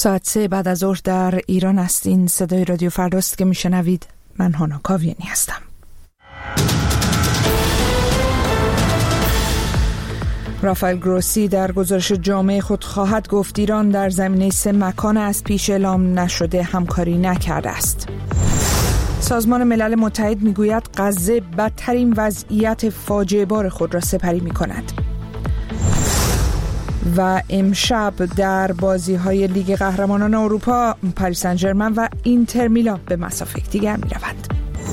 ساعت 3 بعد از ظهر در ایران است. این صدای رادیو فرداست که میشنوید. من هانا کاویانی هستم. رافائل گروسی در گزارش جامع خود خواهد گفت ایران در زمینه 3 مکان از پیش اعلام نشده همکاری نکرده است. سازمان ملل متحد میگوید غزه بدترین وضعیت فاجعه بار خود را سپری می‌کند. و امشب در بازی‌های لیگ قهرمانان اروپا پاریس سن ژرمن و اینتر میلان به مسافت یکدیگر می‌روند.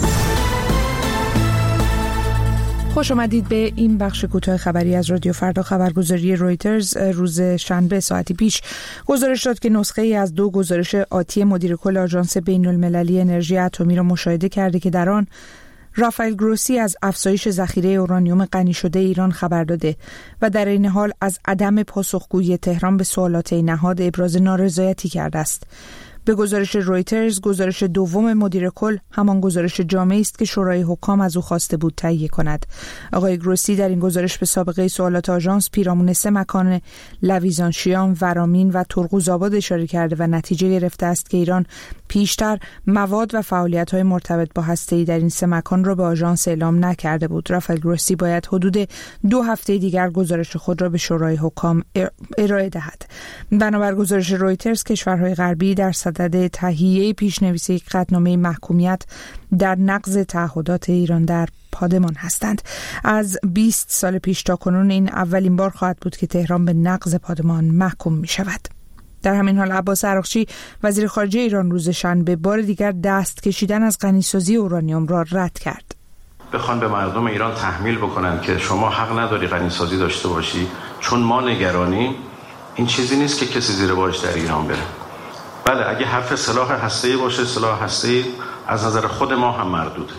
خوش آمدید به این بخش کوتاه خبری از رادیو فردا. خبرگزاری رویترز روز شنبه ساعتی پیش گزارش داد که نسخه‌ای از 2 گزارش آتی مدیر کل آژانس بین‌المللی انرژی اتمی را مشاهده کرده که در آن رافائل گروسی از افزایش ذخیره اورانیوم غنی شده ایران خبر داده و در این حال از عدم پاسخگویی تهران به سوالات این نهاد ابراز نارضایتی کرده است. به گزارش رویترز، گزارش دوم مدیر کل همان گزارش جامعی است که شورای حکام از او خواسته بود تهیه کند. آقای گروسی در این گزارش به سابقه سوالات آژانس پیرامون 3 مکان لویزانشیان، ورامین و ترقوزآباد اشاره کرده و نتیجه گرفته است که ایران پیشتر مواد و فعالیت‌های مرتبط با هسته‌ای در این 3 مکان را به آژانس اعلام نکرده بود. رافائل گروسی باید حدود 2 هفته دیگر گزارش خود را به شورای حکام ارائه دهد. بنابر گزارش رویترز، کشورهای غربی در صدد تهیه پیشنویس یک قطعنامه محکومیت در نقض تعهدات ایران در پادمان هستند. از 20 سال پیش تا کنون این اولین بار خواهد بود که تهران به نقض پادمان محکوم می شود. در همین حال عباس عراقچی وزیر خارجه ایران روز شنبه بار دیگر دست کشیدن از غنیسازی اورانیوم را رد کرد. بخوان به مردم ایران تحمیل بکنن که شما حق نداری غنیسازی داشته باشی چون ما نگرانیم، این چیزی نیست که کسی زیر بارش در ایران بره. بله، اگه حرف سلاح هسته‌ای باشه، سلاح هسته‌ای از نظر خود ما هم مردوده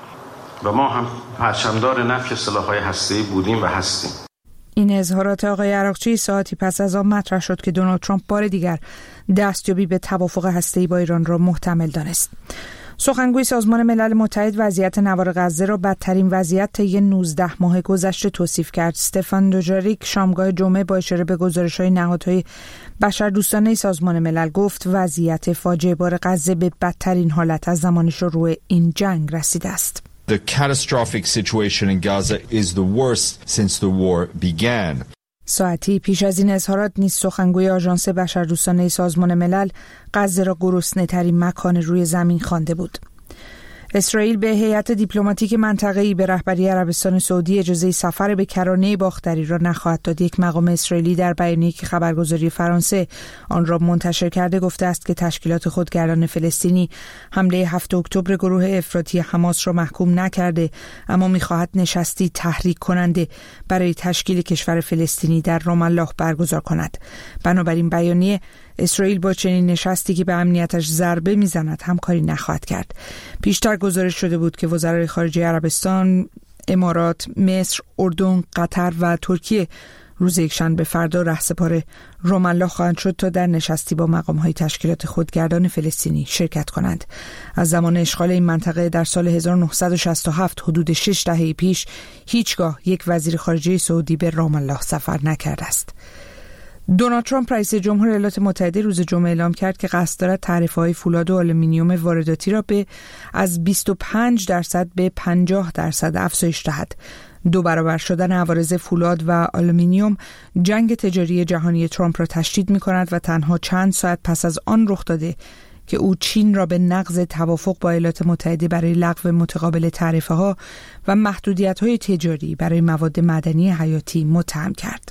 و ما هم پرچمدار نفی سلاح‌های هسته‌ای بودیم و هستیم. این اظهارات آقای عراقچی ساعتی پس از آن مطرح شد که دونالد ترامپ بار دیگر دستیابی به توافق هسته‌ای با ایران را محتمل دانست. سخنگوی سازمان ملل متحد وضعیت نوار غزه را بدترین وضعیت طی 19 ماه گذشته توصیف کرد. استفان دوجاریک شامگاه جمعه با اشاره به گزارش‌های نهادهای بشردوستانه سازمان ملل گفت وضعیت فاجعه بار غزه به بدترین حالت از زمان شروع این جنگ رسیده است. The catastrophic situation in Gaza is the worst since the war began. ساعتی پیش از این اظهارات نیز سخنگوی آژانس بشردوستانه سازمان ملل غزه را گرسنه‌ترین مکان روی زمین خوانده بود. اسرائیل به هیئت دیپلماتیک منطقه‌ای به رهبری عربستان سعودی اجازه سفر به کرانه باختری را نخواهد داد. یک مقام اسرائیلی در بیانیه‌ای که خبرگزاری فرانسه آن را منتشر کرده گفته است که تشکیلات خودگردان فلسطینی حمله 7 اکتبر گروه افراطی حماس را محکوم نکرده، اما می‌خواهد نشستی تحریک کننده برای تشکیل کشور فلسطینی در رام الله برگزار کند. بنابراین بیانیه اسرائیل با چنین نشستی که به امنیتش ضربه میزند همکاری نخواهد کرد. پیشتر گزارش شده بود که وزرای خارجه عربستان، امارات، مصر، اردن، قطر و ترکیه روز یکشنبه فردا رهسپار رام الله خواهند شد تا در نشستی با مقام‌های تشکیلات خودگردان فلسطینی شرکت کنند. از زمان اشغال این منطقه در سال 1967 حدود 6 دهه پیش هیچگاه یک وزیر خارجه سعودی به رام الله سفر نکرده است. دونالد ترامپ رئیس جمهور ایالات متحده روز جمعه اعلام کرد که قصد دارد تعرفه‌های فولاد و آلومینیوم وارداتی را از 25% به 50% افزایش دهد. 2 برابر شدن عوارض فولاد و آلومینیوم جنگ تجاری جهانی ترامپ را تشدید می‌کند و تنها چند ساعت پس از آن رخ داده که او چین را به نقض توافق با ایالات متحده برای لغو متقابل تعرفه‌ها و محدودیت‌های تجاری برای مواد معدنی حیاتی متهم کرد.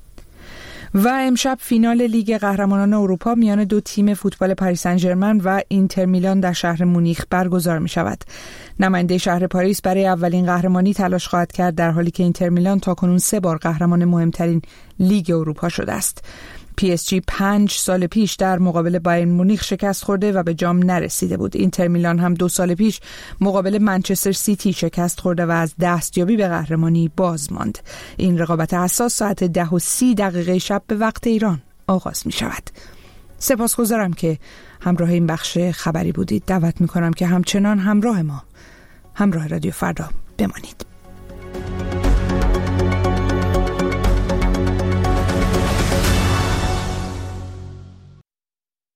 و امشب فینال لیگ قهرمانان اروپا میان 2 تیم فوتبال پاریس سن ژرمن و اینتر میلان در شهر مونیخ برگزار می شود. نماینده شهر پاریس برای اولین قهرمانی تلاش خواهد کرد، در حالی که اینتر میلان تاکنون 3 بار قهرمان مهمترین لیگ اروپا شده است. PSG 5 سال پیش در مقابل بایرن مونیخ شکست خورده و به جام نرسیده بود. اینتر میلان هم 2 سال پیش مقابل منچستر سیتی شکست خورده و از دستیابی به قهرمانی باز ماند. این رقابت حساس ساعت 10:30 شب به وقت ایران آغاز می شود. سپاسگزارم که همراه این بخش خبری بودید. دعوت می کنم که همچنان همراه رادیو فردا بمانید.